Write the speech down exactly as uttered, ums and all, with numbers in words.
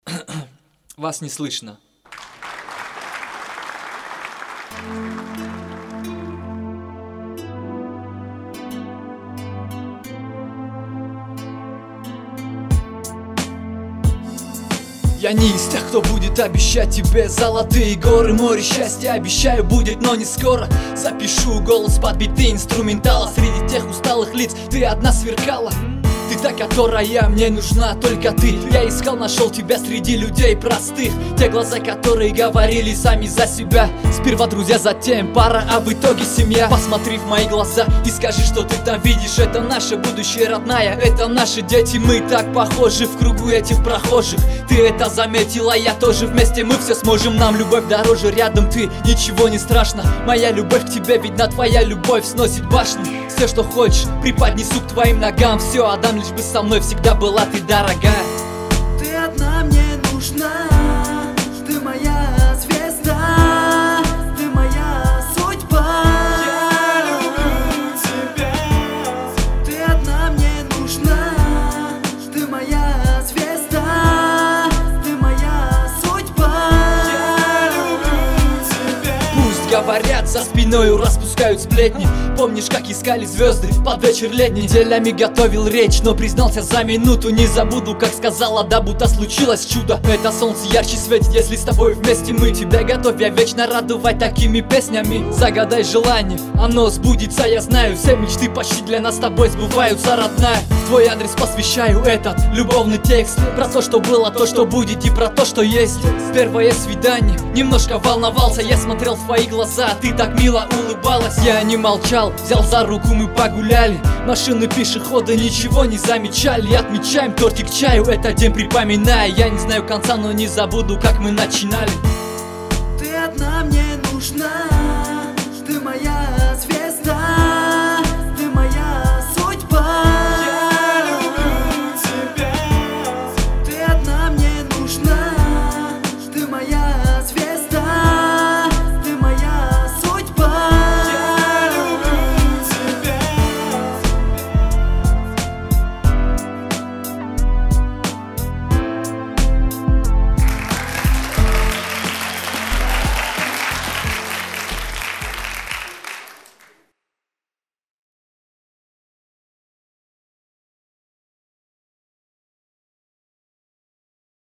Вас не слышно. Я не из тех, кто будет обещать тебе золотые горы, море счастья, обещаю, будет, но не скоро. Запишу голос под биты инструментала. Среди тех усталых лиц ты одна сверкала. Ты та, которая мне нужна, только ты. Я искал, нашел тебя среди людей простых. Те глаза, которые говорили сами за себя. Сперва друзья, затем пара, а в итоге семья. Посмотри в мои глаза и скажи, что ты там видишь. Это наше будущее, родная, это наши дети. Мы так похожи в кругу этих прохожих. Ты это заметила, я тоже, вместе мы все сможем. Нам любовь дороже, рядом ты, ничего не страшно. Моя любовь к тебе, видна твоя любовь сносит башни. Все, что хочешь, преподнесу к твоим ногам. Все отдам, лишь бы со мной всегда была ты дорогая. Ты одна мне нужна, ты моя звезда, ты моя судьба. Я люблю тебя. Ты одна мне нужна, ты моя звезда, ты моя судьба. Я люблю тебя. Пусть говорят за спиною, распускают сплетни. Помнишь, как искали звезды под вечер летний? Неделями готовил речь, но признался за минуту. Не забуду, как сказала, да будто случилось чудо. Это солнце ярче светит, если с тобой вместе мы. Тебя готов я вечно радовать такими песнями. Загадай желание, оно сбудется, я знаю. Все мечты почти для нас с тобой сбываются, родная. В твой адрес посвящаю этот любовный текст. Про то, что было, то, что будет, и про то, что есть. Первое свидание, немножко волновался. Я смотрел в твои глаза, ты так мило улыбалась. Я не молчал, взял за руку, мы погуляли. Машины, пешеходы ничего не замечали. Отмечаем тортик к чаю, этот день припоминая. Я не знаю конца, но не забуду, как мы начинали. Ты одна мне нужна, ты моя